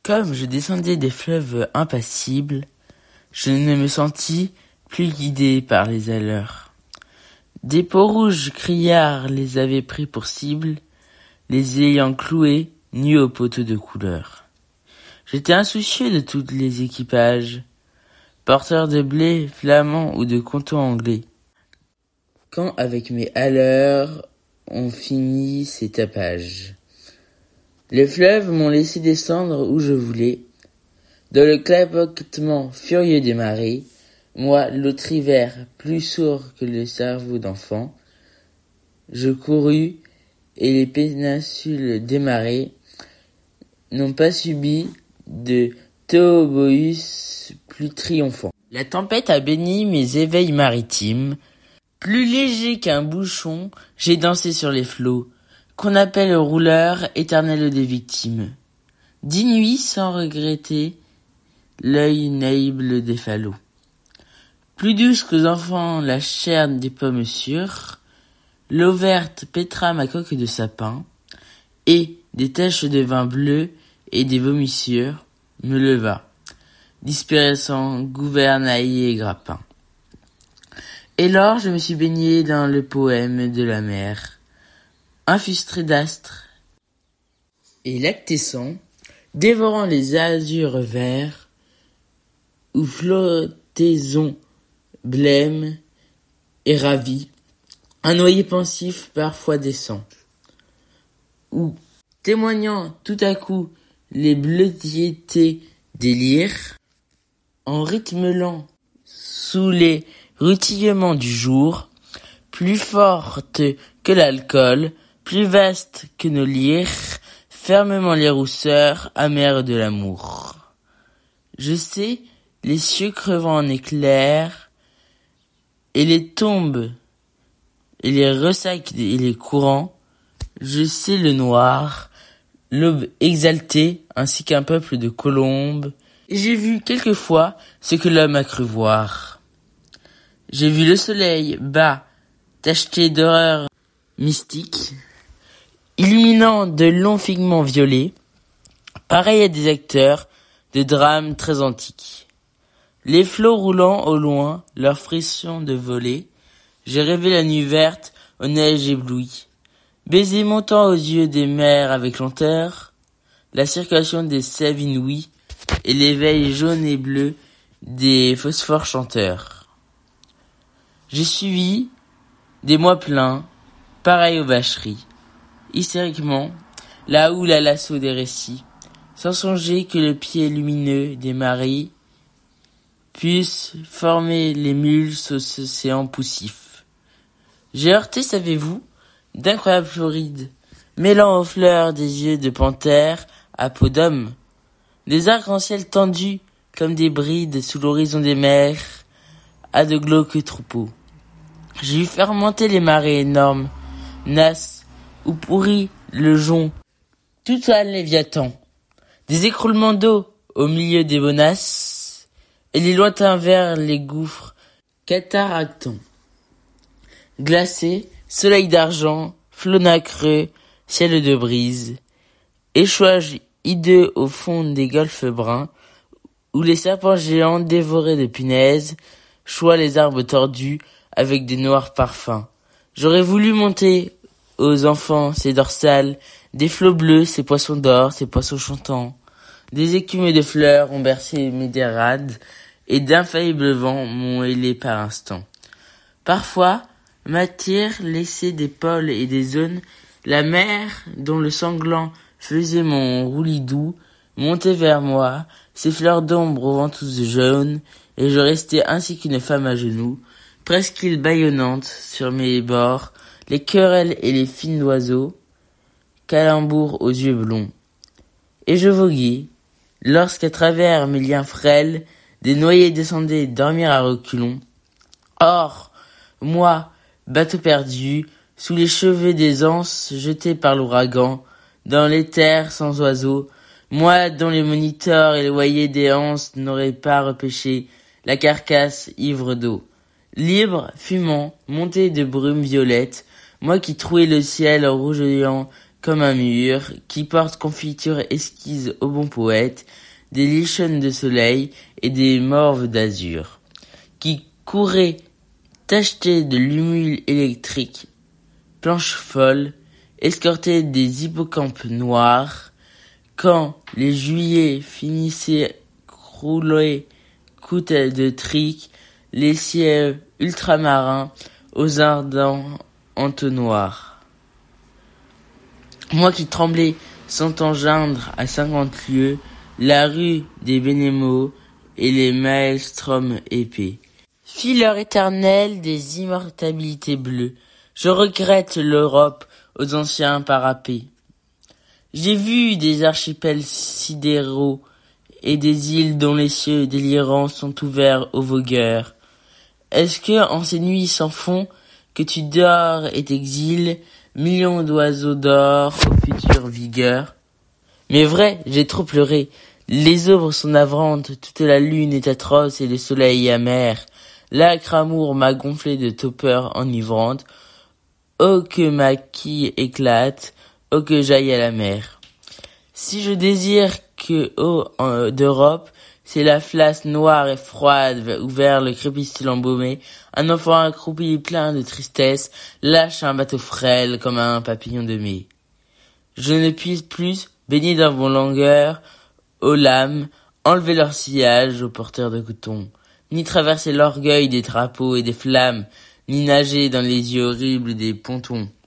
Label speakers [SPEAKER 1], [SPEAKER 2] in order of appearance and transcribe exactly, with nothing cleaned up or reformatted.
[SPEAKER 1] Comme je descendais des fleuves impassibles, je ne me sentis plus guidé par les alleurs. Des peaux rouges criards les avaient pris pour cible, les ayant cloués nus aux poteaux de couleur. J'étais insoucieux de tous les équipages, porteurs de blé flamand ou de coton anglais. Quand avec mes haleurs, on finit ces tapages. Les fleuves m'ont laissé descendre où je voulais. Dans le clapotement furieux des marées, moi, l'autre hiver, plus sourd que le cerveau d'enfant, je courus et les péninsules des marées n'ont pas subi de Théoboïs plus triomphant. La tempête a béni mes éveils maritimes. Plus léger qu'un bouchon, j'ai dansé sur les flots, qu'on appelle rouleur éternel des victimes. Dix nuits sans regretter l'œil naïble des falots. Plus douce qu'aux enfants la chair des pommes sûres, l'eau verte pétra ma coque de sapin, et des taches de vin bleu et des vomissures me leva, disparaissant gouvernail et grappin. Et lors je me suis baigné dans le poème de la mer, infustré d'astres et lactescent, dévorant les azurs verts, où flottaison blême et ravi, un noyer pensif parfois descend, où, témoignant tout à coup les bleuetiers des lyres, en rythme lent sous les rutillements du jour, plus forte que l'alcool, plus vaste que nos lyres, fermement les rousseurs amères de l'amour. Je sais les cieux crevant en éclairs, et les tombes, et les ressacs et les courants, je sais le noir, l'aube exaltée, ainsi qu'un peuple de colombes, et j'ai vu quelquefois ce que l'homme a cru voir. J'ai vu le soleil bas, tacheté d'horreurs mystiques, illuminant de longs figments violets, pareils à des acteurs de drames très antiques. Les flots roulant au loin, leurs frissons de volée, j'ai rêvé la nuit verte aux neiges éblouies, baiser montant aux yeux des mers avec lenteur, la circulation des sèves inouïes et l'éveil jaune et bleu des phosphores chanteurs. J'ai suivi des mois pleins, pareils aux vacheries, hystériquement, là où la lasso des récits, sans songer que le pied lumineux des maris puisse former les mules aux océans poussifs. J'ai heurté, savez-vous, d'incroyables florides, mêlant aux fleurs des yeux de panthère à peau d'homme, des arcs-en-ciel tendus comme des brides sous l'horizon des mers, à de glauques troupeaux. J'ai vu fermenter les marées énormes, nasses, où pourrit le jonc, tout à Léviathan, des écroulements d'eau au milieu des bonasses, et les lointains vers les gouffres cataractants. Glacé, soleil d'argent, flots nacreux, ciel de brise, échouages hideux au fond des golfes bruns, où les serpents géants dévorés de punaises choient les arbres tordus avec des noirs parfums. J'aurais voulu monter aux enfants ces dorsales, des flots bleus, ces poissons d'or, ces poissons chantants. Des écumes de fleurs ont bercé mes dérades, et d'infaillibles vents m'ont hélé par instants. Parfois, m'attire, laissée des pôles et des zones, la mer dont le sanglant faisait mon roulis doux, montait vers moi, ses fleurs d'ombre aux ventouses jaunes, et je restais ainsi qu'une femme à genoux, presqu'île bâillonnante sur mes bords, les querelles et les films d'oiseaux, calembours aux yeux blonds. Et je voguais, lorsqu'à travers mes liens frêles, des noyés descendaient dormir à reculons. Or, moi, bateau perdu, sous les cheveux des anses jetés par l'ouragan, dans les terres sans oiseaux, moi dont les moniteurs et les loyers des anses n'auraient pas repêché la carcasse ivre d'eau. Libre, fumant, monté de brumes violettes, moi qui trouais le ciel rougeoyant comme un mur, qui porte confiture esquisse au bon poète, des lichonnes de soleil et des morves d'azur, qui couraient tachetés de lumule électrique, planches folles, escortés des hippocampes noirs, quand les juillets finissaient crouler coups de trique, les ciels ultramarins aux ardents entonnoirs. Moi qui tremblais sans engeindre à cinquante lieues la rue des Bénémots et les maelstroms épais. Fileur éternelle des immortalités bleues, je regrette l'Europe aux anciens parapets. J'ai vu des archipels sidéraux et des îles dont les cieux délirants sont ouverts aux vogueurs. Est-ce que, en ces nuits sans fond, que tu dors et t'exiles, millions d'oiseaux d'or aux futures vigueurs? Mais vrai, j'ai trop pleuré. Les aubes sont navrantes, toute la lune est atroce et le soleil amer. L'âcre amour m'a gonflé de torpeur enivrante. Oh que ma quille éclate, oh que j'aille à la mer. Si je désire que, oh, en, d'Europe, c'est la flasque noire et froide où vers le crépuscule embaumé, un enfant accroupi plein de tristesse lâche un bateau frêle comme un papillon de mai. Je ne puis plus, baigner dans vos longueurs, aux lames, enlever leur sillage aux porteurs de coton, ni traverser l'orgueil des drapeaux et des flammes, ni nager dans les yeux horribles des pontons.